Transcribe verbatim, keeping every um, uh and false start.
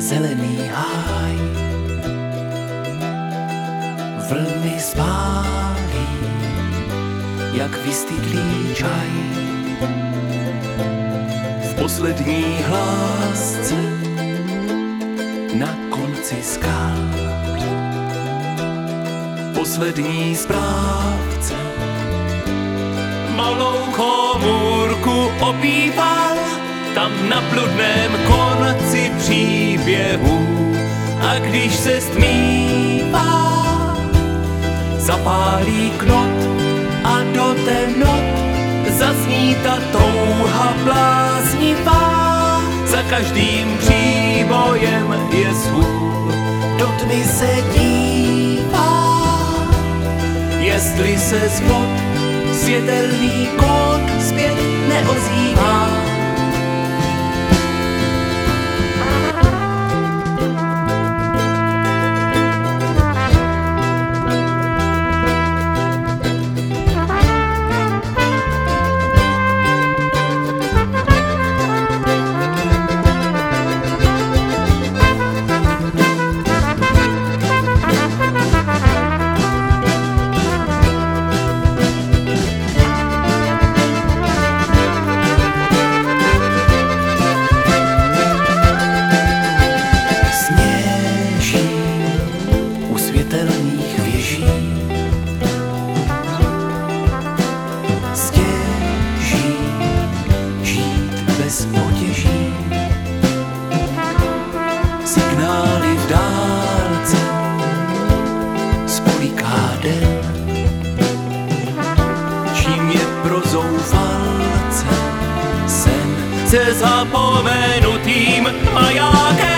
zelený háj. Vlny spálí, jak vystydlý čaj. V poslední hlásce na konci skal poslední správce malou komůrku opíval tam na bludném konci příběhu. A když se stmívá, zapálí knot a do temnot zazní ta touha bláznivá. Za každým příbojem je svůj, do tmy se dívá, jestli se spod světelný kód zpět neozývá. Stěží žít bez potěží, signály v dálce spoliká den. Čím je pro zoufalce sen se zapomenutým majákem.